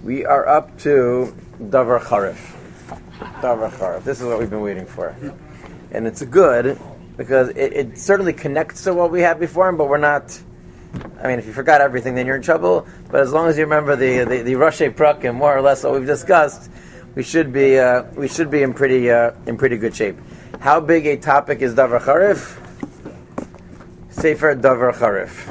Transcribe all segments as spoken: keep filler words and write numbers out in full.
We are up to Davar Charif. Davar Charif. This is what we've been waiting for. And it's good because it, it certainly connects to what we had before, but we're not... I mean, if you forgot everything, then you're in trouble. But as long as you remember the the, the Rashi Prak and more or less what we've discussed, we should be uh, we should be in pretty uh, in pretty good shape. How big a topic is Davar Charif? Sefer Davar Charif.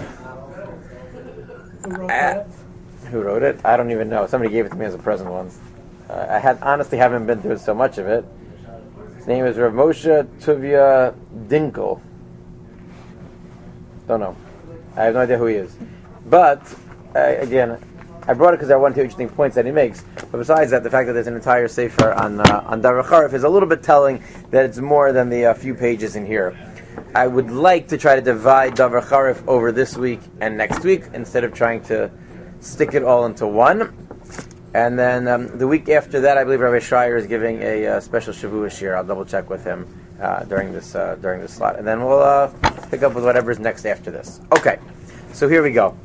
Uh, who wrote it? I don't even know. Somebody gave it to me as a present once. Uh, I had honestly haven't been through so much of it. His name is Rav Moshe Tuvia Dinkel. Don't know. I have no idea who he is. But, uh, again, I brought it because I wanted to interesting points that he makes. But besides that, the fact that there's an entire sefer on uh, on Davar Charif is a little bit telling that it's more than the uh, few pages in here. I would like to try to divide Davar Charif over this week and next week instead of trying to stick it all into one. And then um, the week after that, I believe Rabbi Schreier is giving a uh, special Shavua Shir. I'll double check with him uh, during this uh, during this slot, and then we'll uh, pick up with whatever's next after this. Okay, so here we go.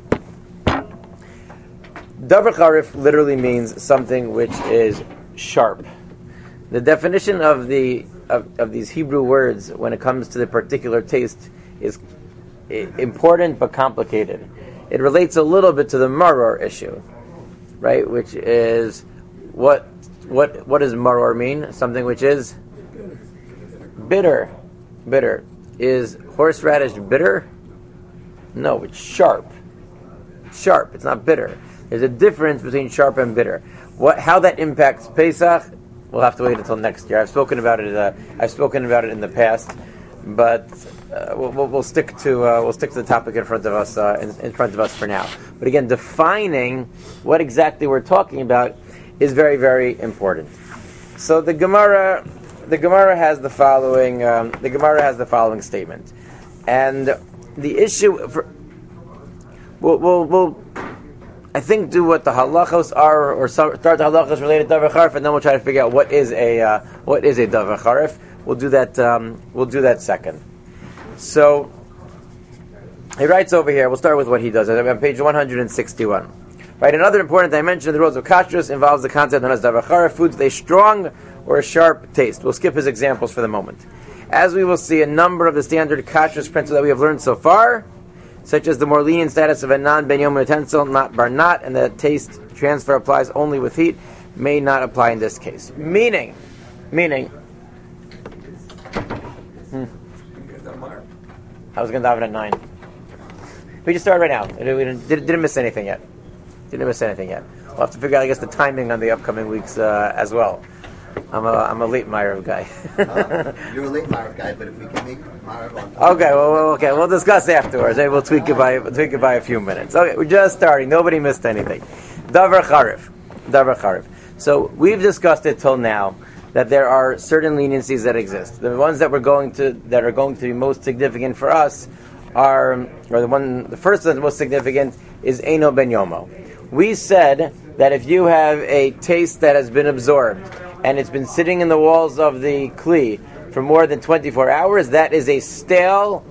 Davar Charif literally means something which is sharp. The definition of the of, of these Hebrew words when it comes to the particular taste is important but complicated. It relates a little bit to the maror issue, right? Which is what what what does maror mean? Something which is bitter. Bitter. Is horseradish bitter? No, it's sharp. Sharp. It's not bitter. There's a difference between sharp and bitter. What? How that impacts Pesach? We'll have to wait until next year. I've spoken about it. Uh, I've spoken about it in the past, but uh, we'll, we'll, we'll stick to uh, we'll stick to the topic in front of us uh, in, in front of us for now. But again, defining what exactly we're talking about is very, very important. So the Gemara, the Gemara has the following. Um, the Gemara has the following statement, and the issue for we'll we'll. we'll I think do what the halachos are, or start the halachos related to Davar Charif, and then we'll try to figure out what is a uh, what is a Davar Charif. We'll do that. Um, we'll do that second. So he writes over here. We'll start with what he does on page one hundred sixty-one. Right. Another important dimension of the rules of kashrus involves the concept known as Davar Charif, foods with a strong or a sharp taste. We'll skip his examples for the moment. As we will see, a number of the standard kashrus principles that we have learned so far, such as the more lenient status of a non-ben yom utensil, not bar not, and the taste transfer applies only with heat, may not apply in this case. Meaning, meaning, hmm. I was going to dive in at nine. We just started right now. We didn't, didn't miss anything yet. Didn't miss anything yet. We'll have to figure out, I guess, the timing on the upcoming weeks uh, as well. I'm a I'm a late Ma'ariv guy. uh, you're a late Ma'ariv guy, but if we can make Ma'ariv on time. Okay, well, well, okay, we'll discuss afterwards. Maybe we'll tweak it by we'll tweak it by a few minutes. Okay, we're just starting. Nobody missed anything. Davar Charif. Davar Charif. So we've discussed it till now that there are certain leniencies that exist. The ones that we're going to that are going to be most significant for us are, or the one, the first that's most significant is Eino Ben Yomo. We said that if you have a taste that has been absorbed and it's been sitting in the walls of the kli for more than twenty-four hours, that is a stale,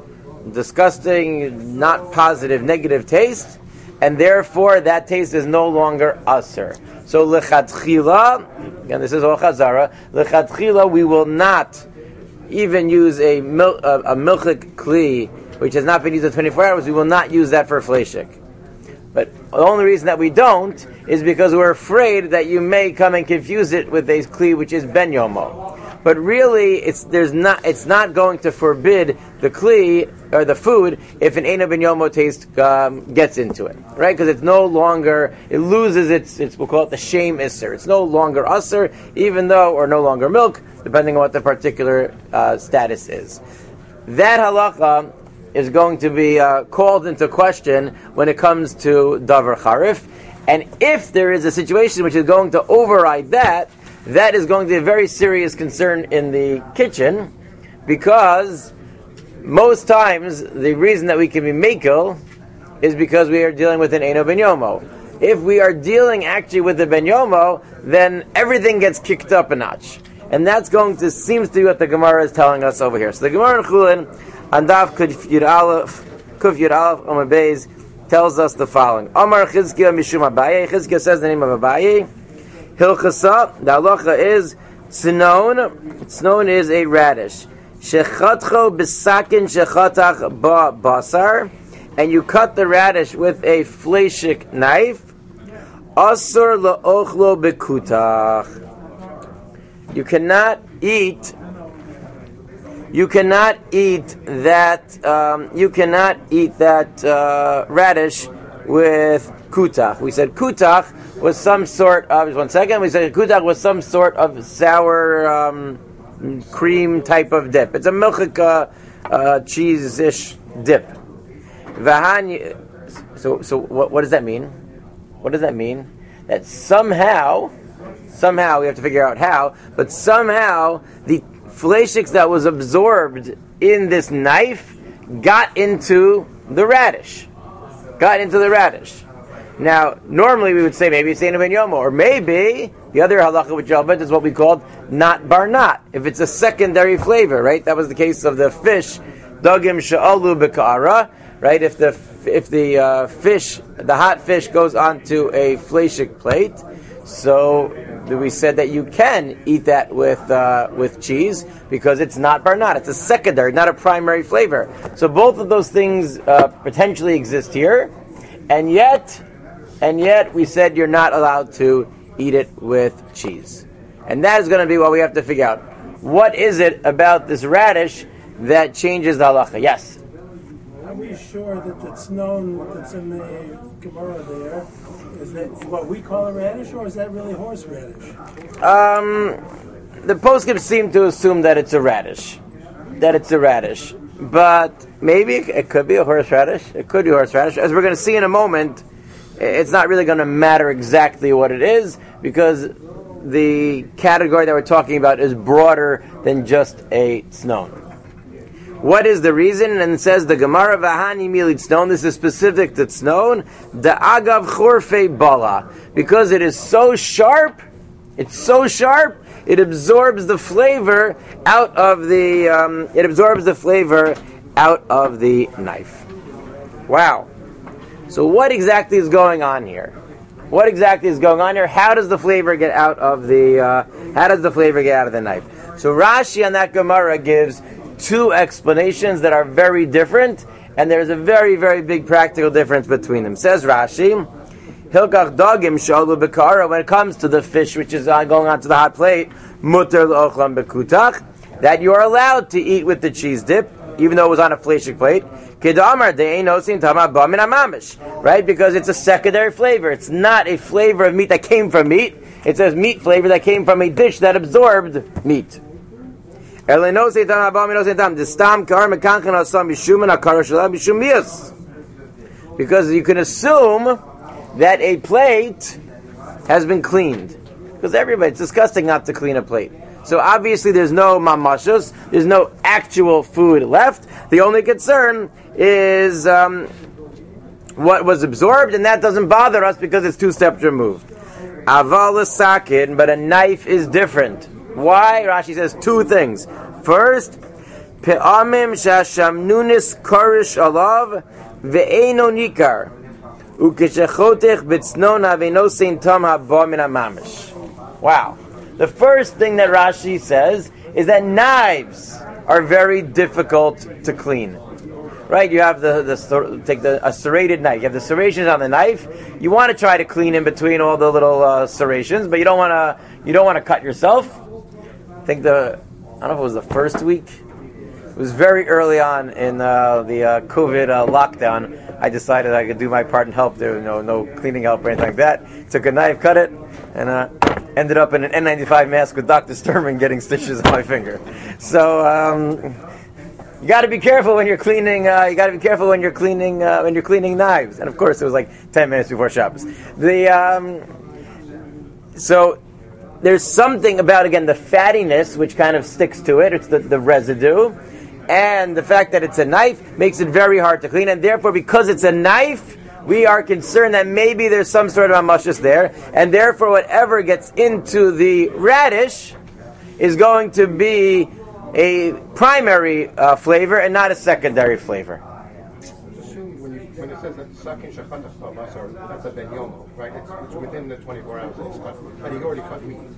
disgusting, not positive, negative taste, and therefore that taste is no longer aser. So lechatchila, and this is all chazara, lechatchila we will not even use a mil, a, a milchik kli which has not been used in twenty-four hours, we will not use that for fleshik. But the only reason that we don't is because we're afraid that you may come and confuse it with a kli which is ben yomo. But really, it's there's not it's not going to forbid the kli or the food if an eino ben yomo taste um, gets into it, right? Because it's no longer it loses its its we'll call it the shame isser. It's no longer usser, even though or no longer milk, depending on what the particular uh, status is. That halacha is going to be uh, called into question when it comes to Davar Charif. And if there is a situation which is going to override that, that is going to be a very serious concern in the kitchen, because most times the reason that we can be mekel is because we are dealing with an Eino Ben Yomo. If we are dealing actually with a Ben Yomo, then everything gets kicked up a notch. And that's going to, seems to be what the Gemara is telling us over here. So the Gemara in Chulin, on Daf Kuf Yud Aleph, Kuf Yud Aleph, Amar Beis, tells us the following. Amar Chizkiah Mishum Abaye. Chizkiah says the name of Abaye. Hilchasa, the halacha is tznon. Tznon is a radish. Shechatcho b'sakin shechatach ba basar. And you cut the radish with a fleshik knife. Asur la'ochlo b'kutach. You cannot eat. You cannot eat that. Um, you cannot eat that uh, radish with kutach. We said kutach was some sort of. Just one second. We said kutach was some sort of sour um, cream type of dip. It's a milchik uh, uh, cheese-ish dip. So, so what, what does that mean? What does that mean? That somehow, somehow we have to figure out how, but somehow the fleshix that was absorbed in this knife got into the radish. Got into the radish. Now, normally we would say maybe it's Einu Ben Yomo, or maybe the other halacha with Jalbet is what we called not barnat. If it's a secondary flavor, right? That was the case of the fish, dagim sha'alu b'ka'ara. Right, if the if the uh, fish, the hot fish, goes onto a fleshik plate, so we said that you can eat that with uh, with cheese because it's not barnat; it's a secondary, not a primary flavor. So both of those things uh, potentially exist here, and yet, and yet we said you're not allowed to eat it with cheese, and that is going to be what we have to figure out. What is it about this radish that changes the halacha? Yes. Are we sure that it's known that's in the Gemara there? Is that what we call a radish, or is that really horseradish? Um, the poskim seem to assume that it's a radish, that it's a radish, but maybe it could be a horseradish. It could be horseradish, as we're going to see in a moment. It's not really going to matter exactly what it is because the category that we're talking about is broader than just a tznon. What is the reason? And it says the Gemara Vahani Milid Tznon. This is specific to Tznon. The Agav Chorfei Bala. Because it is so sharp, it's so sharp, it absorbs the flavor out of the um, it absorbs the flavor out of the knife. Wow. So what exactly is going on here? What exactly is going on here? How does the flavor get out of the uh, how does the flavor get out of the knife? So Rashi on that Gemara gives two explanations that are very different, and there's a very, very big practical difference between them. Says Rashi, Hilkach dagim shalu bekara, when it comes to the fish which is uh, going onto the hot plate, muter l'ochlam bekutach, that you are allowed to eat with the cheese dip, even though it was on a fleshik plate. Kedamar de'einosin tama ba min amamish, right? Because it's a secondary flavor. It's not a flavor of meat that came from meat. It's a meat flavor that came from a dish that absorbed meat. Because you can assume that a plate has been cleaned. Because everybody, it's disgusting not to clean a plate. So obviously there's no mamashos, there's no actual food left. The only concern is um, what was absorbed, and that doesn't bother us because it's two steps removed. Aval sakin, but a knife is different. Why? Rashi says two things. First, pe'amim shashamnunis karish alav ve'eino nikar ukeshechotech b'tznon havenosein tam haba min hamamish. Wow. The first thing that Rashi says is that knives are very difficult to clean. Right? You have the, the take the a serrated knife. You have the serrations on the knife. You want to try to clean in between all the little uh, serrations, but you don't want to you don't want to cut yourself. I think the I don't know if it was the first week. It was very early on in uh, the uh, COVID uh, lockdown. I decided I could do my part and help. There was no no cleaning help or anything like that. Took a knife, cut it, and uh, ended up in an N ninety-five mask with Doctor Sturman getting stitches on my finger. So um, you got to be careful when you're cleaning. Uh, you got to be careful when you're cleaning uh, when you're cleaning knives. And of course, it was like ten minutes before Shabbos. The um, so. There's something about, again, the fattiness, which kind of sticks to it. It's the, the residue. And the fact that it's a knife makes it very hard to clean. And therefore, because it's a knife, we are concerned that maybe there's some sort of amashus there. And therefore, whatever gets into the radish is going to be a primary uh, flavor and not a secondary flavor. When, you, when it's it says that sakin shachatach basar, that's a ben yomo, right? It's, it's within the twenty-four hours that he's cut, but he already cut meat.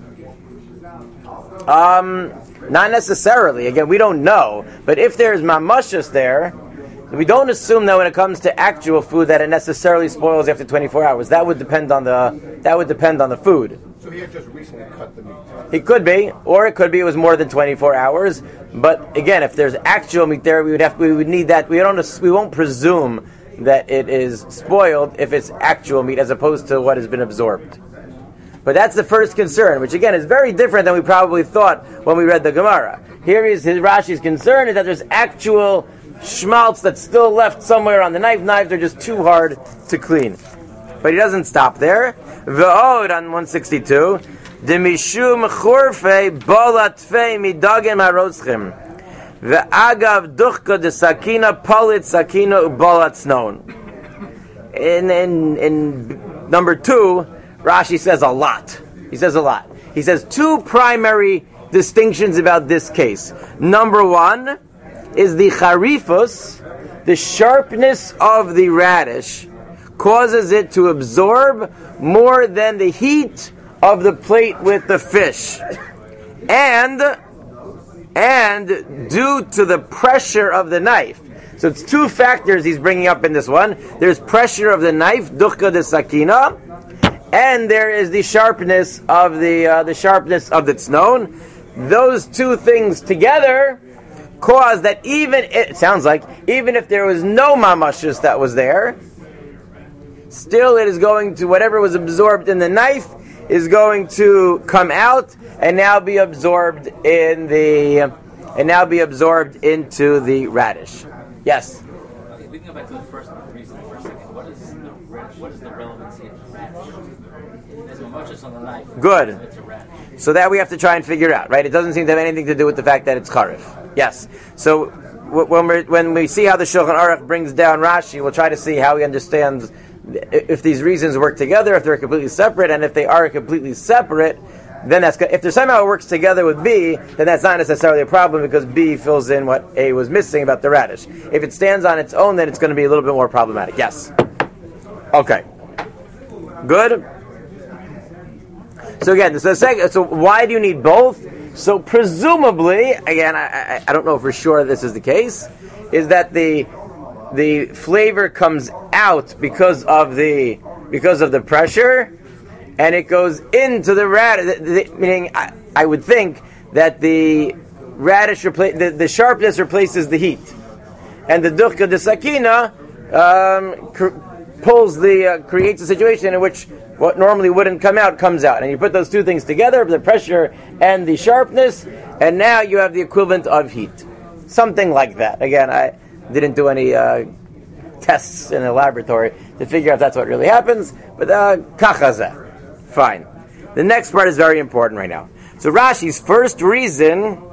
Um, not necessarily. Again, we don't know. But if there's mamashas there, we don't assume that when it comes to actual food that it necessarily spoils after twenty-four hours. That would depend on the that would depend on the food. So he had just recently cut the meat. He could be, or it could be it was more than twenty-four hours. But again, if there's actual meat there, we would have we would need that. We don't we won't presume that it is spoiled if it's actual meat as opposed to what has been absorbed. But that's the first concern, which again is very different than we probably thought when we read the Gemara. Here is his Rashi's concern is that there's actual schmaltz that's still left somewhere on the knife. Knives are just too hard to clean. But he doesn't stop there. V'od on one sixty-two, Demishum churfei bolatfei midagen haroschim. Ve'agav duchka de sakina palit sakina ubolat snon. In in in number two, Rashi says a lot. He says a lot. He says two primary distinctions about this case. Number one is the charifus, the sharpness of the radish, causes it to absorb more than the heat of the plate with the fish. And, and due to the pressure of the knife. So it's two factors he's bringing up in this one. There's pressure of the knife, duchka de sakina, and there is the sharpness of the uh, the sharpness of the tznon. Those two things together cause that even, it sounds like, even if there was no mamashus that was there, still it is going to, whatever was absorbed in the knife is going to come out and now be absorbed in the, and now be absorbed into the radish. Yes? Okay, we can go back to the first reason for a second. What is the, what is the relevancy of the radish? There's mamashus on the knife. Good. It's a radish. So that we have to try and figure out, right? It doesn't seem to have anything to do with the fact that it's charif. Yes. So w- when we when we see how the Shulchan Aruch brings down Rashi, we'll try to see how he understands if these reasons work together, if they're completely separate, and if they are completely separate, then that's good. If there somehow it works together with B, then that's not necessarily a problem because B fills in what A was missing about the radish. If it stands on its own, then it's going to be a little bit more problematic. Yes. Okay. Good. So again, so, the second, so why do you need both? So presumably, again, I, I, I don't know for sure this is the case, is that the the flavor comes out because of the because of the pressure, and it goes into the radish. The, the, meaning, I, I would think that the radish repla- the, the sharpness replaces the heat, and the duchka de sakina um, cr- pulls the uh, creates a situation in which what normally wouldn't come out comes out, and you put those two things together, the pressure and the sharpness, and now you have the equivalent of heat, something like that. Again, I didn't do any uh, tests in a laboratory to figure out if that's what really happens, but kachazeh, fine. The next part is very important right now. So Rashi's first reason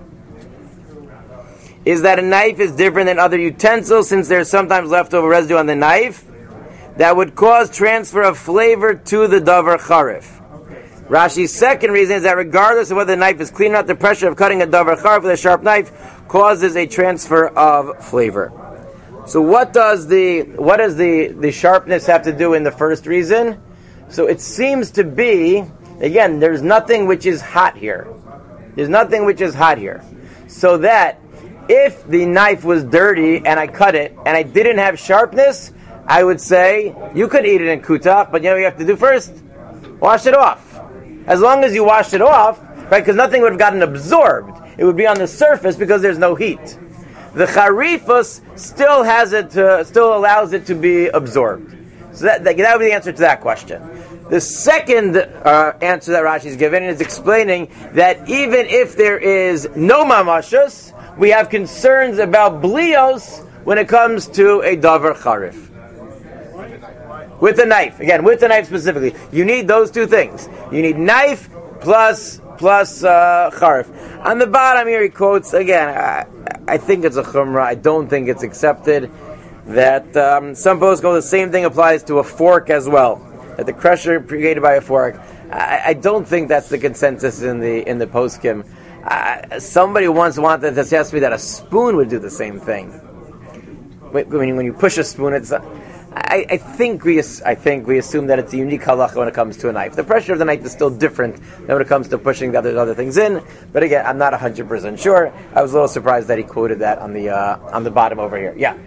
is that a knife is different than other utensils, since there's sometimes leftover residue on the knife that would cause transfer of flavor to the davar charif. Rashi's second reason is that regardless of whether the knife is clean or not, the pressure of cutting a davar charif with a sharp knife causes a transfer of flavor. So what does the what does the, the sharpness have to do in the first reason? So it seems to be, again, there's nothing which is hot here. There's nothing which is hot here. So that if the knife was dirty and I cut it and I didn't have sharpness, I would say, you could eat it in kutach, but you know what you have to do first? Wash it off. As long as you wash it off, right, because nothing would have gotten absorbed. It would be on the surface because there's no heat. The charifus still has it, to, still allows it to be absorbed. So that, that, that would be the answer to that question. The second uh, answer that Rashi is giving is explaining that even if there is no mamashus, we have concerns about blios when it comes to a davar charif. With the knife. Again, with the knife specifically. You need those two things. You need knife plus plus uh, charif. On the bottom here he quotes, again, I, I think it's a chumrah. I don't think it's accepted. That um, some folks go, the same thing applies to a fork as well. That the crusher created by a fork. I, I don't think that's the consensus in the in the poskim. Uh, somebody once wanted to suggest me that a spoon would do the same thing. When, when you push a spoon, it's... Uh, I, I think we as- I think we assume that it's a unique halacha when it comes to a knife. The pressure of the knife is still different than when it comes to pushing the other other things in. But again, I'm not one hundred percent sure. I was a little surprised that he quoted that on the uh, on the bottom over here. Yeah.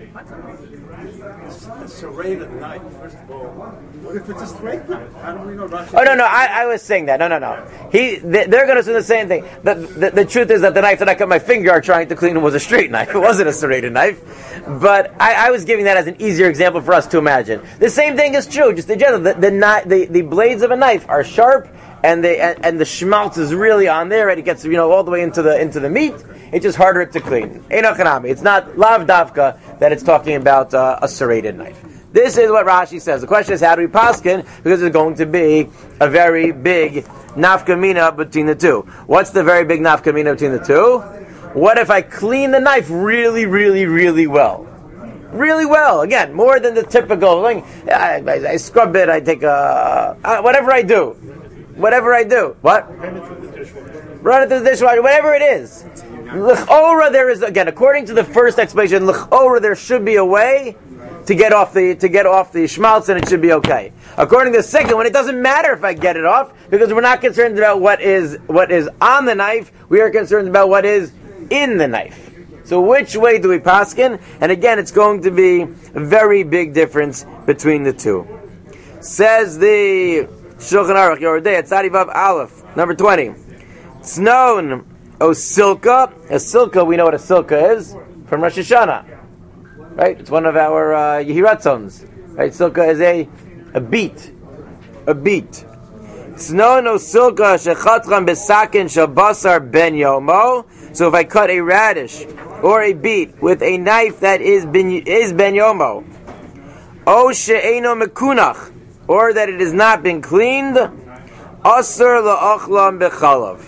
A serrated knife, first of all. What if it's a straight knife? How do we know Rashi? Oh no no I, I was saying that no no no he they, they're going to say the same thing. The, the the truth is that the knife that I cut my finger out trying to clean was a straight knife. It wasn't a serrated knife, but I, I was giving that as an easier example for us to imagine. The same thing is true. Just in general, the the, kni- the, the blades of a knife are sharp, and they and, and the schmaltz is really on there, and it gets you know all the way into the into the meat. It's just harder to clean. It's not lav davka that it's talking about uh, a serrated knife. This is what Rashi says. The question is, how do we paskin? Because there's going to be a very big nafkamina between the two. What's the very big nafkamina between the two? What if I clean the knife really, really, really well? Really well. Again, more than the typical thing. I, I, I scrub it, I take a... Uh, whatever I do. Whatever I do. What? Run it through the dishwasher. Whatever it is. L'chora, there is, again, according to the first explanation, l'chora, there should be a way to get off the to get off the schmaltz, and it should be okay. According to the second one, it doesn't matter if I get it off, because we're not concerned about what is what is on the knife. We are concerned about what is in the knife. So which way do we paskin? And again, it's going to be a very big difference between the two. Says the Shulchan Aruch Yoredei at Tzadi Vav Aleph, number twenty. It's known o silka. A silka, we know what a silka is from Rosh Hashanah. Right, it's one of our uh, Yehiratzons. Right, silka is a a beet, a beet. Sno no silka shechatran besakin shabasar ben yomo. So if I cut a radish or a beet with a knife that is ben is ben yomo, o she'eno mekunach, or that it has not been cleaned, asur la'achlam bechalav.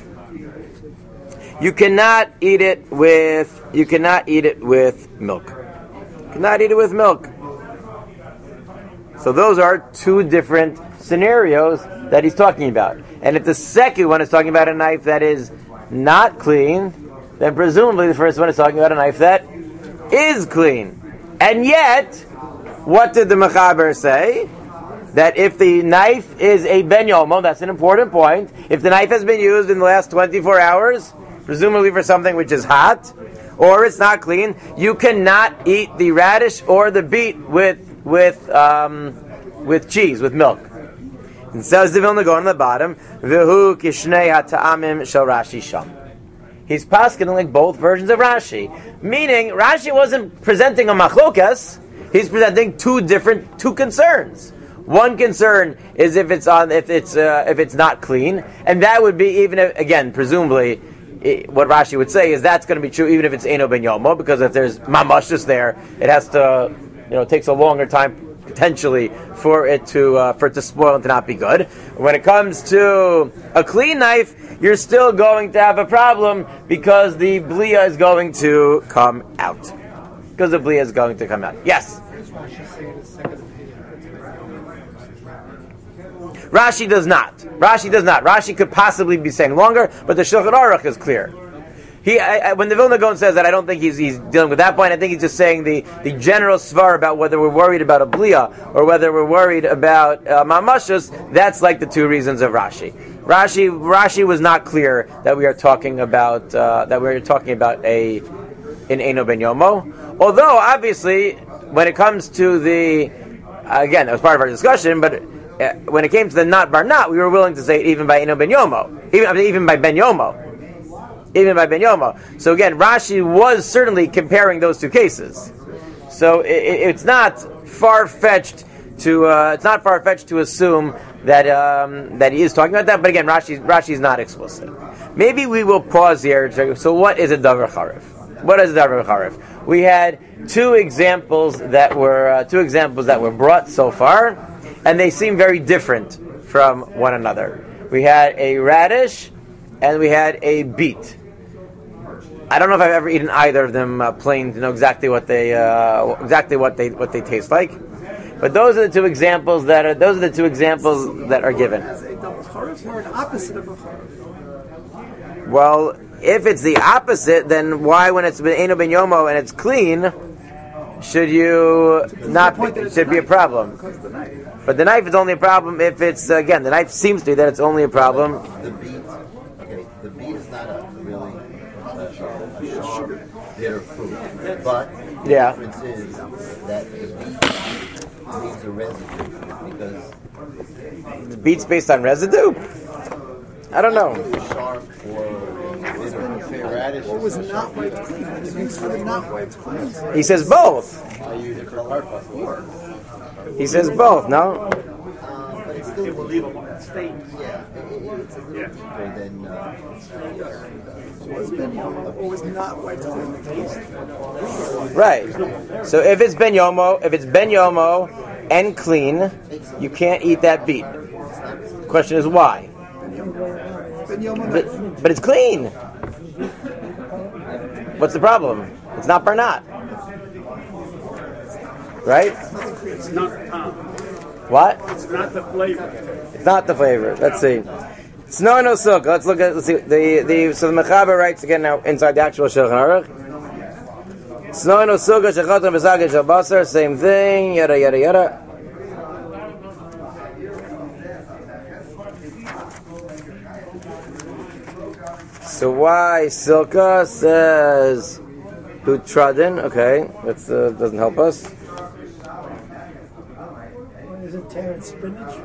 You cannot eat it with you cannot eat it with milk. Cannot eat it with milk. So those are two different scenarios that he's talking about. And if the second one is talking about a knife that is not clean, then presumably the first one is talking about a knife that is clean. And yet, what did the Mechaber say? That if the knife is a ben yomo, that's an important point. If the knife has been used in the last twenty-four hours, presumably for something which is hot, or it's not clean, you cannot eat the radish or the beet with with um, with cheese, with milk. And says the Vilna Gaon on the bottom, V'hu kishnei hata'amim shel Rashi sham. He's paskening like both versions of Rashi, meaning Rashi wasn't presenting a machlokas. He's presenting two different two concerns. One concern is if it's on if it's uh, if it's not clean, and that would be even if, again presumably. It, what Rashi would say is that's going to be true even if it's Eino Ben Yomo, because if there's mamashus there, it has to, you know, it takes a longer time potentially for it to uh, for it to spoil and to not be good. When it comes to a clean knife, you're still going to have a problem because the blia is going to come out. Because the blia is going to come out. Yes. Rashi does not. Rashi does not. Rashi could possibly be saying longer, but the Shulchan Aruch is clear. He, I, I, when the Vilna Gaon says that, I don't think he's, he's dealing with that point. I think he's just saying the, the general svar about whether we're worried about a blia or whether we're worried about uh, mamashus. That's like the two reasons of Rashi. Rashi, Rashi was not clear that we are talking about uh, that we are talking about a in Eino Ben Yomo. Although obviously, when it comes to the again, that was part of our discussion, but. Uh, when it came to the not bar not, we were willing to say it even by Eino Ben Yomo, even I mean, even by Ben Yomo, even by Ben Yomo. So again, Rashi was certainly comparing those two cases. So it, it's not far fetched to uh, it's not far fetched to assume that um, that he is talking about that. But again, Rashi Rashi is not explicit. Maybe we will pause here. So what is a davar charif? What is a davar charif? We had two examples that were uh, two examples that were brought so far. And they seem very different from one another. We had a radish, and we had a beet. I don't know if I've ever eaten either of them uh, plain to know exactly what they uh, exactly what they what they taste like. But those are the two examples that are those are the two examples that are given. As a double charif or an opposite of a charif? Well, if it's the opposite, then why, when it's been Eino Ben Yomo and it's clean, should you not? Be, it should be a problem. But the knife is only a problem if it's uh, again. The knife seems to be that it's only a problem. The beet, okay, the beet is not a really a, a sharp, bitter fruit, but Yeah. the difference is that the beet leaves a residue because The beet's based on residue. I don't know. it's sharp or bitter. Radish What was not wiped clean? It makes for the not wiped clean. He says both. I use it for purpose. He says both. No. Um, but it's still, It will leave a stain. yeah, it, it, it's a little deeper than. Uh, What was ben yomo? What was not wiped clean? Right. So if it's ben yomo, if it's ben yomo and clean, you can't eat that beet. Question is why? Ben yomo But, knife. but it's clean. What's the problem? It's not barnat. Right? It's not Tom. What? It's not the flavor. It's not the flavor. Let's see. Snow no silk. Let's look at. Let's see. The the so the Mechaber writes again now inside the actual Shulchan Aruch. Snow no silk. Shechaton b'sagin shel basar. Same thing. Yada yada yada. So why Silka says Hutradin? Okay, that uh, doesn't help us. Isn't Terrence spinach?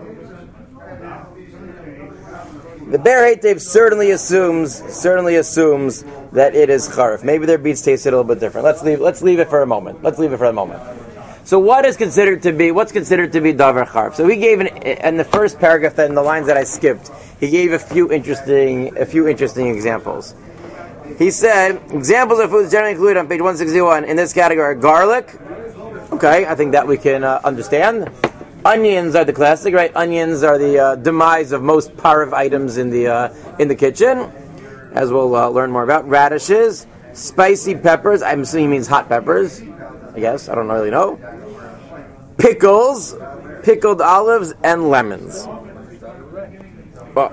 The Bear Hatev certainly assumes certainly assumes that it is charif. Maybe their beets tasted a little bit different. Let's leave let's leave it for a moment. Let's leave it for a moment. So what is considered to be what's considered to be davar charif? So he gave an, in the first paragraph, that in the lines that I skipped, he gave a few interesting a few interesting examples. He said examples of foods generally included on page one sixty-one in this category are garlic. Okay, I think that we can uh, understand. Onions are the classic, right? Onions are the uh, demise of most parv items in the uh, in the kitchen, as we'll uh, learn more about. Radishes, spicy peppers. I'm assuming he means hot peppers. I guess I don't really know. Pickles, pickled olives, and lemons. Well,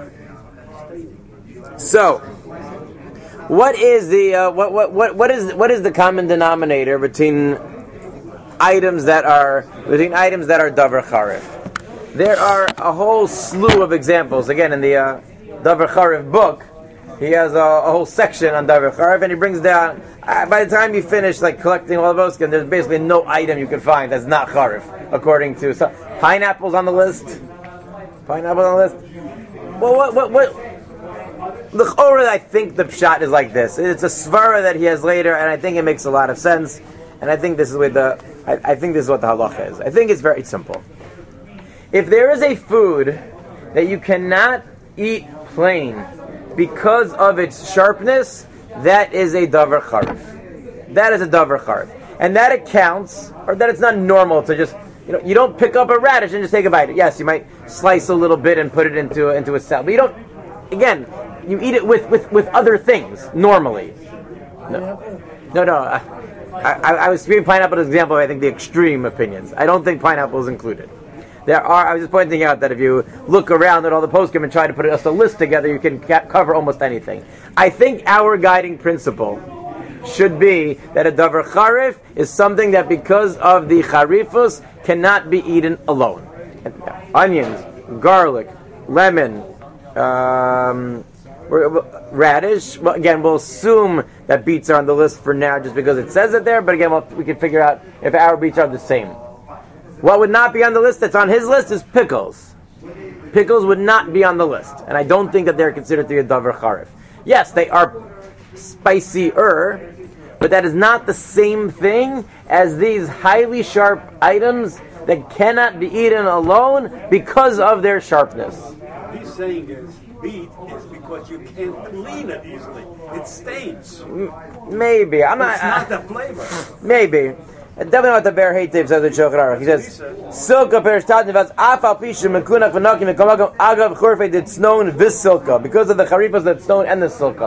so, what is the uh, what what what what is what is the common denominator between items that are between items that are davar charif? There are a whole slew of examples. Again, in the uh, davar charif book, he has a, a whole section on davar charif, and he brings down. Uh, by the time you finish like collecting all of those, there's basically no item you can find that's not charif, according to some pineapples on the list. Pineapples on the list. Well, what what what? The L'chora, I think the pshat is like this. It's a svara that he has later, and I think it makes a lot of sense. And I think this is with the. I, I think this is what the halacha is. I think it's very simple. If there is a food that you cannot eat plain because of its sharpness, that is a davar charif. That is a davar charif, and that accounts, or that it's not normal to just. You know, you don't pick up a radish and just take a bite. Yes, you might slice a little bit and put it into into a salad, but you don't. Again, you eat it with, with, with other things normally. No, no, no. I, I, I was giving pineapple as an example of, I think, the extreme opinions. I don't think pineapple is included. There are. I was just pointing out that if you look around at all the poskim and try to put a list together, you can ca- cover almost anything. I think our guiding principle should be that a davar charif is something that, because of the charifus, cannot be eaten alone. Onions, garlic, lemon, um, radish. Well, again, we'll assume that beets are on the list for now, just because it says it there. But again, we'll, we can figure out if our beets are the same. What would not be on the list that's on his list is pickles. Pickles would not be on the list, and I don't think that they're considered to be a davar charif. Yes, they are spicier, but that is not the same thing as these highly sharp items that cannot be eaten alone because of their sharpness. He's saying is beet is because you can't clean it easily. It stains. M- maybe. I'm not. It's not the flavor. Maybe. And definitely what the Bear Hatev says in Shulchan Aruch. He says, "Silka perishtat nevas afal pisha mekunak v'nakim v'kamagam agav chorfei did snown vis silka, because of the charifas that stone and the silka.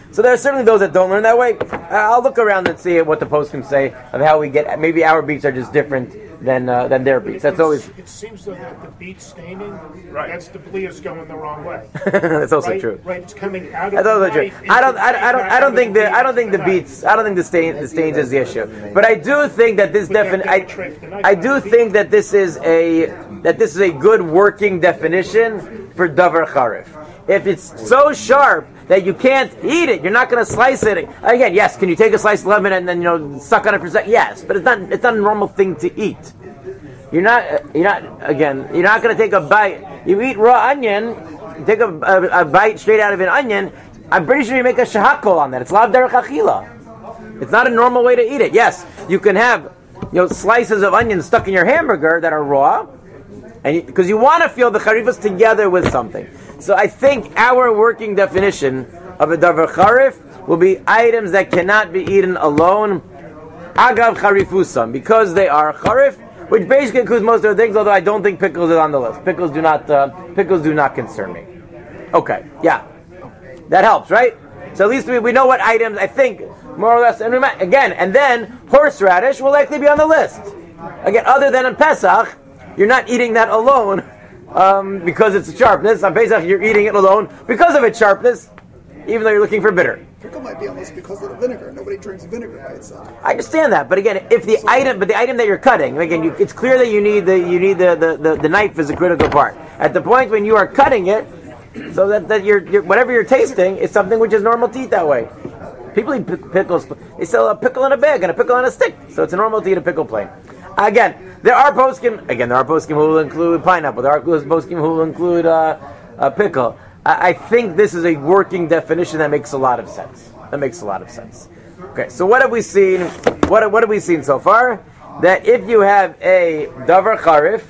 So there are certainly those that don't learn that way. Uh, I'll look around and see what the poskim say of how we get. Maybe our beats are just different than uh, than their beats. That's It's- always. It seems though that the beat staining, Right. that's the blia's going the wrong way. That's also right? true. Right, it's coming out of That's the also true. knife I don't. into I, the I don't. knife, I don't out think of the. I don't think the knife. beats. I don't think the stain. The stains is the issue. But I do think that this We can't defin. I, penetrate the knife I out do of the think that this is a that this is a good working definition for davar charif. If it's so sharp that you can't eat it, you're not going to slice it. Again, yes, can you take a slice of lemon and then you know suck on it for a second? Yes, but it's not. It's not a normal thing to eat. You're not. You're not. Again, you're not going to take a bite. You eat raw onion. You take a, a, a bite straight out of an onion. I'm pretty sure you make a shahakol on that. It's lav derech achila. It's not a normal way to eat it. Yes, you can have you know slices of onion stuck in your hamburger that are raw, and because you, you want to feel the charifas together with something. So I think our working definition of a davar charif will be items that cannot be eaten alone, agav charifusam, because they are charif, which basically includes most of the things. Although I don't think pickles is on the list. Pickles do not. Uh, pickles do not concern me. Okay, yeah, that helps, right? So at least we, we know what items. I think more or less. And we might, again, and then horseradish will likely be on the list. Again, other than in Pesach, you're not eating that alone. Um, because it's sharpness. On Pesach, you're eating it alone because of its sharpness, even though you're looking for bitter. Pickle might be on this because of the vinegar. Nobody drinks vinegar by itself. I understand that, but again, if the So- item, but the item that you're cutting, again, you, it's clear that you need the you need the, the, the, the knife is a critical part. At the point when you are cutting it, so that, that you're, you're whatever you're tasting is something which is normal to eat that way. People eat pic- pickles. They sell a pickle in a bag and a pickle on a stick, so it's a normal to eat a pickle plain. Again, there are poskim. Again, there are poskim who will include pineapple. There are poskim who will include uh, a pickle. I, I think this is a working definition that makes a lot of sense. That makes a lot of sense. Okay, so what have we seen? What what have we seen so far? That if you have a davar charif,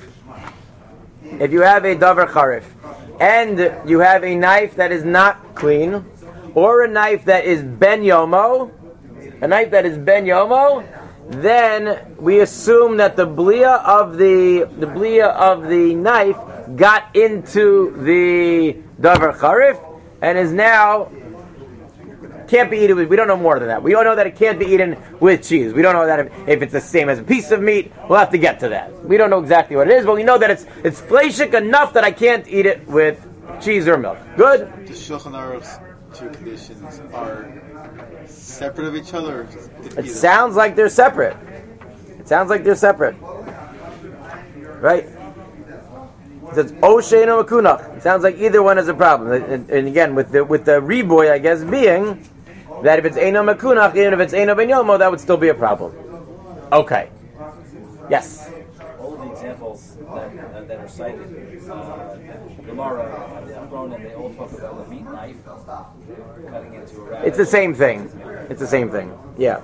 if you have a davar charif, and you have a knife that is not clean, or a knife that is ben yomo, a knife that is ben yomo, then we assume that the blia of the the blia of the knife got into the davar charif and is now can't be eaten with. We don't know more than that. We don't know that it can't be eaten with cheese. We don't know that if, if it's the same as a piece of meat. We'll have to get to that. We don't know exactly what it is, but we know that it's it's fleshik enough that I can't eat it with cheese or milk. Good. The Shulchan Aruch's two conditions are separate of each other. It sounds like they're separate. It sounds like they're separate. Right? It says Osheino Makunach. It sounds like either one is a problem. And, and again, with the with the reboy, I guess, being that if it's Eino Makunach, even if it's Eino Ben Yomo, that would still be a problem. Okay. Yes. All of the examples that, uh, that are cited, uh, Gemara, the Achronim, they all talk about the meat knife cutting into a radish. It's the same thing. It's the same thing. Yeah.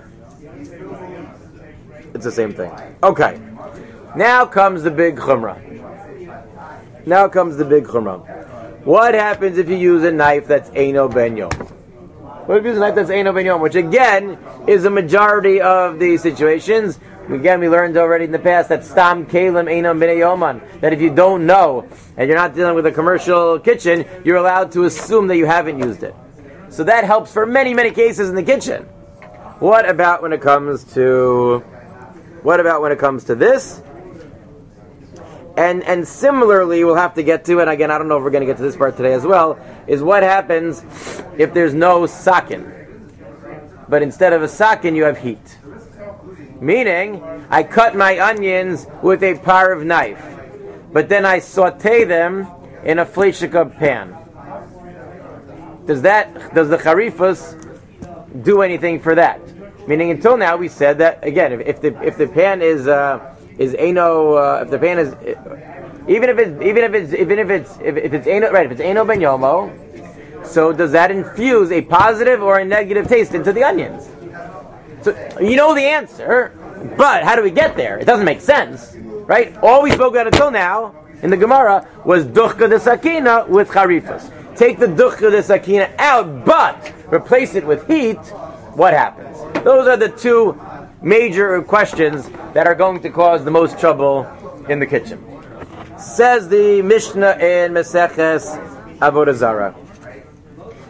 It's the same thing. Okay. Now comes the big chumrah. Now comes the big chumrah. What happens if you use a knife that's Eino Ben Yom? What if you use a knife that's Eino Ben Yom? Which again is a majority of the situations. Again, we learned already in the past that Stam Kalim Eino Ben Yoman. That if you don't know and you're not dealing with a commercial kitchen, you're allowed to assume that you haven't used it. So that helps for many, many cases in the kitchen. What about when it comes to what about when it comes to this? And and similarly, we'll have to get to, and again, I don't know if we're going to get to this part today as well, is what happens if there's no sakin. But instead of a sakin, you have heat. Meaning, I cut my onions with a parv knife, but then I saute them in a fleshika pan. Does that, does the charifas do anything for that? Meaning, until now, we said that, again, if, if the if the pan is... Uh, Is Eino uh, if the pan is even if it's even if it's even if it's if, if it's Eino right if it's Eino Ben Yomo, so does that infuse a positive or a negative taste into the onions? So you know the answer, but how do we get there? It doesn't make sense, right? All we spoke about until now in the Gemara was duchka de sakina with charifas. Take the duchka de sakina out, but replace it with heat. What happens? Those are the two major questions that are going to cause the most trouble in the kitchen. Says the Mishnah in Maseches Avodah Zarah.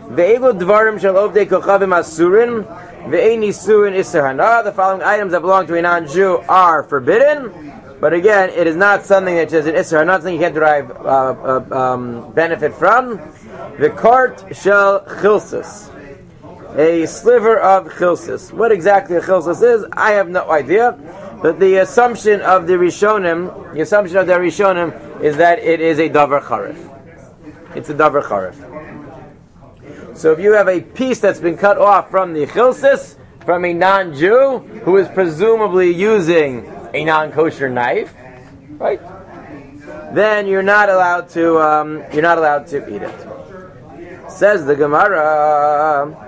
Ve'elu dvarim shel ovdei kochavim asurin, ve'ein nisuin iser hana. The following items that belong to a non-Jew are forbidden, but again, it is not something that is an iser hana, something you can't derive uh, uh, um, benefit from. V'kart shel chilsus, a sliver of chilsus. What exactly a chilsus is, I have no idea. But the assumption of the Rishonim, the assumption of the Rishonim is that it is a davar charif. It's a davar charif. So if you have a piece that's been cut off from the chilsus, from a non-Jew, who is presumably using a non-kosher knife, right? Then you're not allowed to, um, you're not allowed to eat it. Says the Gemara,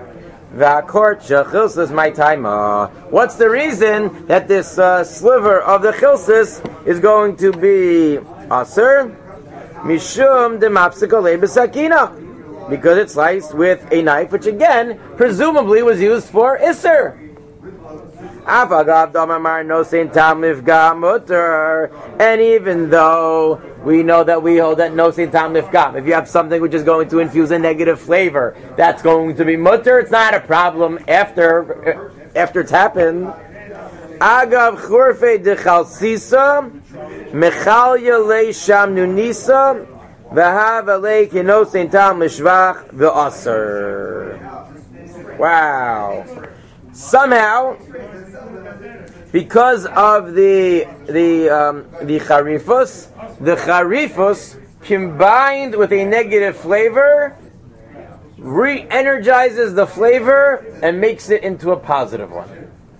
my time. What's the reason that this uh, sliver of the chilsus is going to be aser? Mishum de mapsikole besakina, because it's sliced with a knife, which again presumably was used for iser. And even though we know that we hold that no sin tam nifgam, if you have something which is going to infuse a negative flavor, that's going to be mutter. It's not a problem after after it's happened. Agav churfe de chalsisa mechal yalei sham nunisa v'hav alei kino sin tam mishvach v'aser. Wow. Somehow, because of the the um, the charifus, the charifus combined with a negative flavor re-energizes the flavor and makes it into a positive one.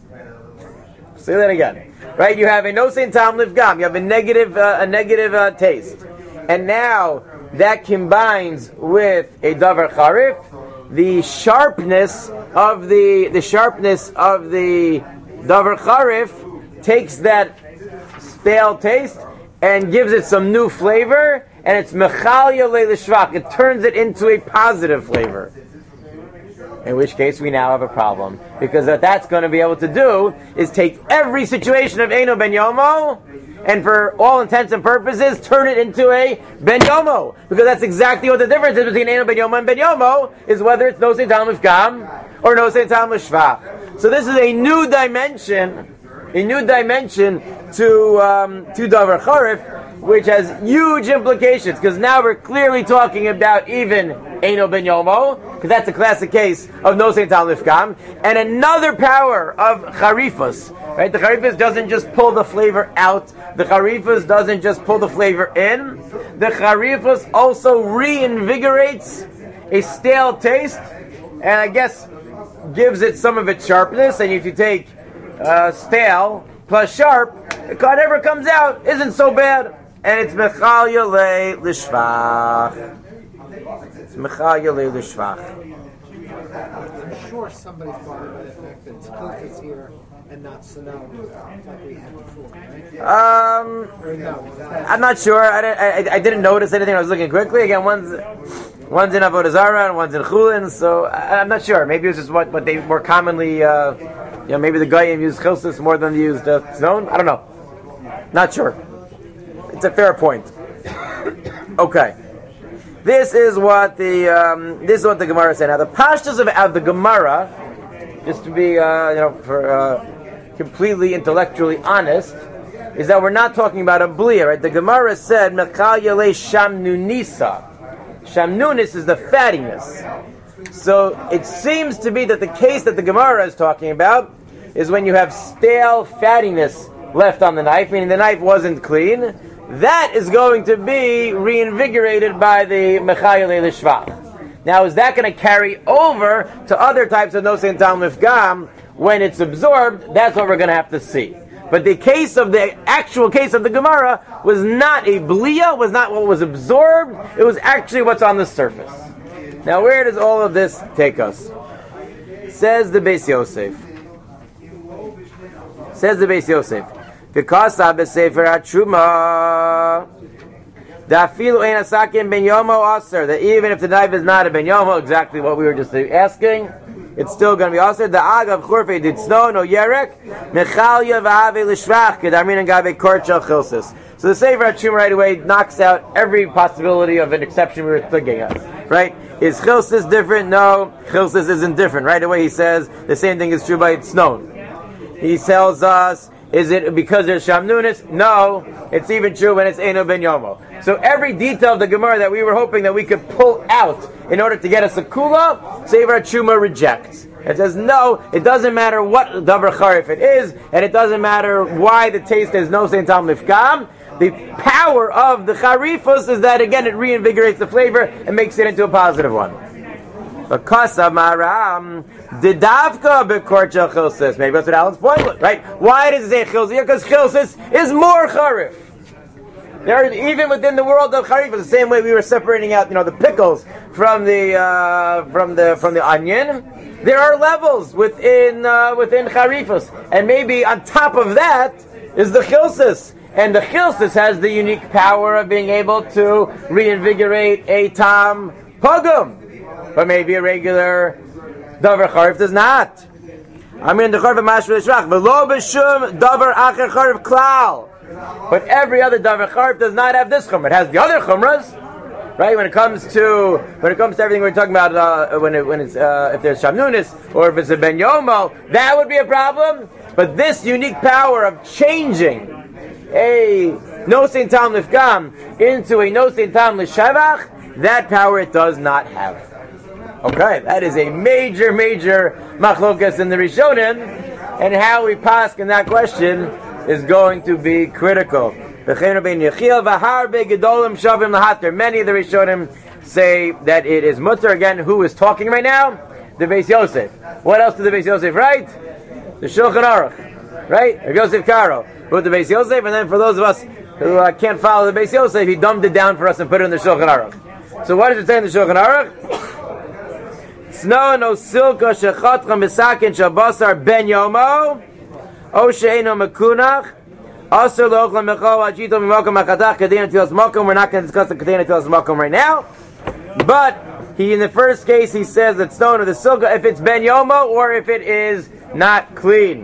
Say that again, right? You have a no sein tam nifgam, you have a negative uh, a negative uh, taste, and now that combines with a davar charif. The sharpness of the the sharpness of the davar charif takes that stale taste and gives it some new flavor, and it's mechal yalei l'shvach. It turns it into a positive flavor. In which case, we now have a problem, because what that's going to be able to do is take every situation of Eino Ben Yomo, and for all intents and purposes, turn it into a Ben Yomo. Because that's exactly what the difference is between Eino Ben Yomo and Ben Yomo, is whether it's No Sein Tam L'Fgam or No Sein Tam L'Shvach. So this is a new dimension, a new dimension to um, to Davar Charif, which has huge implications, because now we're clearly talking about even Eino Ben Yomo, because that's a classic case of No Sein Tam L'Fgam, and another power of Charifus. Right? The Charifus doesn't just pull the flavor out. The Charifus doesn't just pull the flavor in. The Charifus also reinvigorates a stale taste, and I guess gives it some of its sharpness. And if you take uh, stale plus sharp, whatever comes out isn't so bad. And it's Mechal Yalei L'Shvach. It's Mechal Yalei L'Shvach. I'm sure somebody's bothered by the fact that Tzchilk is here and not Sanam like we had before, right? Um, Or no? I'm not sure. I didn't, I, I didn't notice anything. I was looking quickly. Again, one's one's in Avodah Zarah and one's in Chulin, so I, I'm not sure. Maybe it was just what, what they more commonly, uh, you know, maybe the Goyim used Chilsus more than they used uh, Tznon. I don't know. Not sure. It's a fair point. Okay. This is what the um, this is what the Gemara said. Now the pashtus of, of the Gemara, just to be uh, you know for uh, completely intellectually honest, is that we're not talking about a bliya, right? The Gemara said Mechal Yalei Shamnunisa. Shamnunis is the fattiness. So it seems to be that the case that the Gemara is talking about is when you have stale fattiness left on the knife, meaning the knife wasn't clean. That is going to be reinvigorated by the Mechal Yalei L'Shvach. Now, is that going to carry over to other types of No Sein Tam L'Fgam when it's absorbed? That's what we're going to have to see. But the case of the actual case of the Gemara was not a bliya, was not what was absorbed. It was actually what's on the surface. Now, where does all of this take us? Says the Beis Yosef. Says the Beis Yosef. Because Sefer HaTruma, Dafilu ein asakin ben yomo aser, that even if the knife is not a ben yomo, exactly what we were just asking, it's still going to be also the agav churfe did snow no yerek mechalya v'ave l'shvach kedarmin and gabe korcha chilsis. So the Sefer HaTruma right away knocks out every possibility of an exception we were thinking of. Right? Is chilsis different? No, chilsis isn't different. Right away he says the same thing is true by tznon. He tells us, is it because there's shamnunis? No, it's even true when it's Eino Ben Yomo. So every detail of the Gemara that we were hoping that we could pull out in order to get us a kula, Sefer HaTruma rejects. It says no, it doesn't matter what davar charif it is, and it doesn't matter why the taste is no sein tam lifkam. The power of the charifus is that again it reinvigorates the flavor and makes it into a positive one. Because maram didavka bekorcha chilsis. Maybe that's what Alan's point was, right? Why does it say chilsis? Because chilsis is more charif. There, even within the world of charif, the same way we were separating out, you know, the pickles from the uh, from the from the onion. There are levels within uh, within charifus, and maybe on top of that is the chilsis. And the chilsis has the unique power of being able to reinvigorate a tam pogum, but maybe a regular davar charif does not. I mean, the charif mashvil shrach v'lo b'shum davar acher charif klal. But every other davar charif does not have this chumrah. It has the other chumras, right? When it comes to when it comes to everything we're talking about, uh, when it, when it's uh, if there's shamnunis or if it's a ben yomo, that would be a problem. But this unique power of changing a no sein tam lifkam into a no sein tam l'shavach, that power it does not have. Okay, that is a major, major machlokas in the Rishonim, and how we pass in that question is going to be critical. Many of the Rishonim say that it is mutter. Again, who is talking right now? The Beis Yosef. What else did the Beis Yosef write? The Shulchan Aruch, right? Rav Yosef Karo wrote the Beis Yosef, and then for those of us who uh, can't follow the Beis Yosef, he dumbed it down for us and put it in the Shulchan Aruch. So what does it say in the Shulchan Aruch? Snow no silka shechatcham b'sakin shabasar ben yomo o she'eno mekunach aser lochlam mechol ajito mimokum achatach kadena tilas mokum. We're not going to discuss the kadena tilas mokum right now, but he in the first case he says that stone or the silka if it's ben yomo or if it is not clean.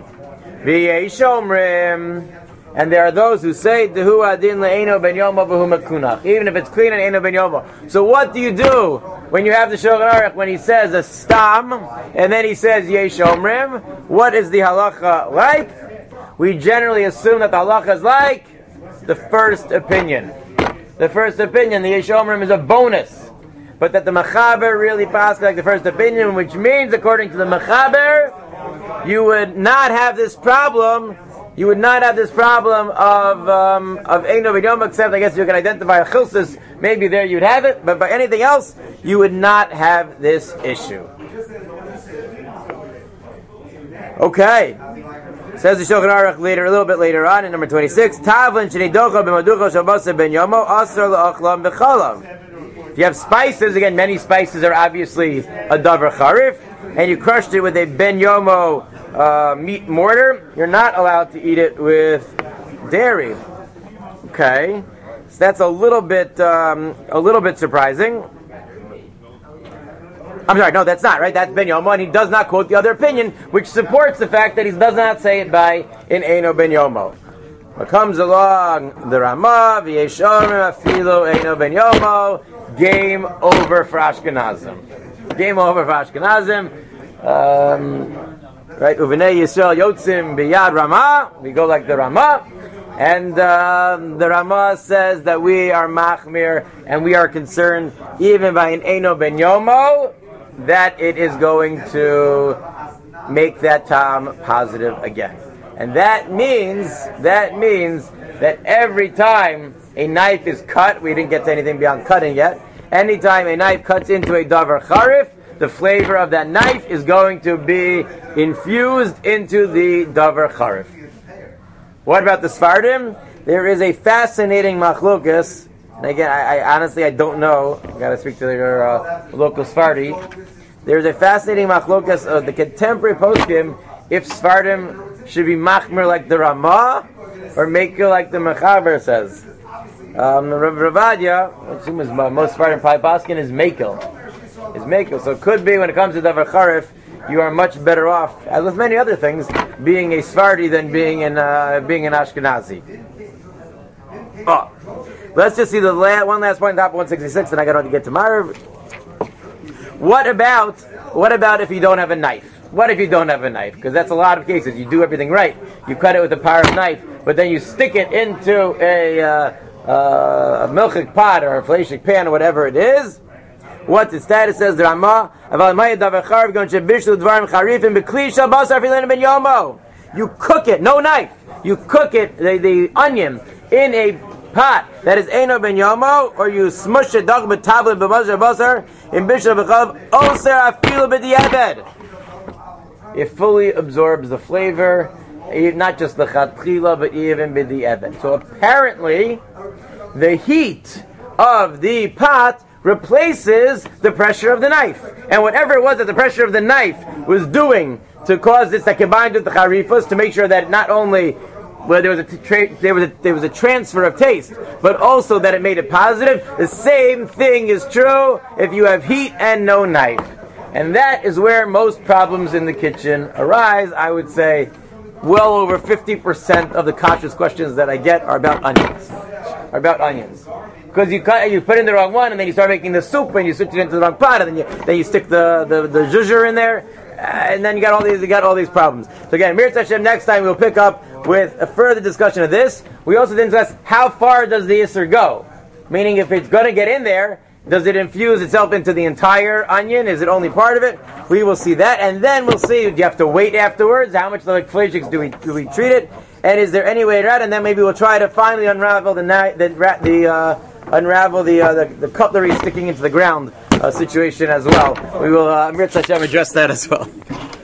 And there are those who say Dehu adin le'eno ben yomo v'hu mekunach, even if it's clean and eno ben yomo. So what do you do when you have the Shulchan Aruch when he says a stam and then he says yesh omrim? What is the halacha like? We generally assume that the halacha is like the first opinion. The first opinion, the yesh omrim, is a bonus, but that the mechaber really passes like the first opinion, which means according to the mechaber, you would not have this problem. You would not have this problem of um, of Eino Ben Yomo, except I guess you can identify a chilsis. Maybe there you'd have it, but by anything else, you would not have this issue. Okay, says the Shulchan Aruch later, a little bit later on in number twenty-six. Tavlin shenidocha b'maducha shabasa ben yomo asar la'achlam b'chalav. If you have spices, again, many spices are obviously a davar charif, and you crushed it with a ben yomo uh, meat mortar, you're not allowed to eat it with dairy. Okay, so that's a little bit um, a little bit surprising. I'm sorry, no, that's not right. That's ben yomo, and he does not quote the other opinion, which supports the fact that he does not say it by in eino ben yomo. What comes along the Ramah, v'yeshomim afilo eino ben yomo. Game over for Ashkenazim. Game over for Ashkenazim. Um, right, Uvenei Yisrael Yotzim biyad Ramah. We go like the Ramah, and uh, the Ramah says that we are machmir and we are concerned even by an eino ben yomo that it is going to make that tam positive again, and that means that means that every time a knife is cut, we didn't get to anything beyond cutting yet. Anytime a knife cuts into a davar charif, the flavor of that knife is going to be infused into the davar charif. What about the Sfardim? There is a fascinating machlokas, and again, I, I honestly I don't know. I got to speak to your uh, local Sfardi. There is a fascinating machlokas of the contemporary poskim if Sfardim should be machmir like the Ramah or maker like the Mechaber says. Um, Rav Ravadia, which is most Sfardim Pai Paskin, is Mekel. Is Mekel. So it could be when it comes to Davar Charif, you are much better off, as with many other things, being a Sephardi than being an uh, being an Ashkenazi. Oh. Let's just see the la- one last point, top one sixty-six, and I got to get to Marv. What about what about if you don't have a knife? What if you don't have a knife? Because that's a lot of cases. You do everything right. You cut it with a power of knife, but then you stick it into a, uh, uh, a milchik pot or a fleishik pan or whatever it is. What's the status? Says the Ramah. You cook it, no knife. You cook it, the, the onion, in a pot that is Eino ben Yomo, or you smush it dog b'tavlin b'mazar basar in bishul b'chalav oser afilu b'di'eved. It fully absorbs the flavor, not just the chatchila, but even b'di'eved. So apparently, the heat of the pot replaces the pressure of the knife, and whatever it was that the pressure of the knife was doing to cause this that combined with the charifas to make sure that not only where there was a tra- there was a, there was a transfer of taste, but also that it made it positive. The same thing is true if you have heat and no knife, and that is where most problems in the kitchen arise. I would say, well over fifty percent of the kashrus questions that I get are about onions, are about onions, because you cut you put in the wrong one, and then you start making the soup, and you switch it into the wrong pot, and then you then you stick the the, the zhuzher in there. And then you got all these, you got all these problems. So again, Mir Hashem, next time we'll pick up with a further discussion of this. We also didn't discuss how far does the Isser go? Meaning, if it's going to get in there, does it infuse itself into the entire onion? Is it only part of it? We will see that, and then we'll see. Do you have to wait afterwards? How much like fleishiks do we do we treat it? And is there any way around? And then maybe we'll try to finally unravel the the the uh, unravel the, uh, the the cutlery sticking into the ground uh, situation as well. We will uh, Mir Hashem address that as well.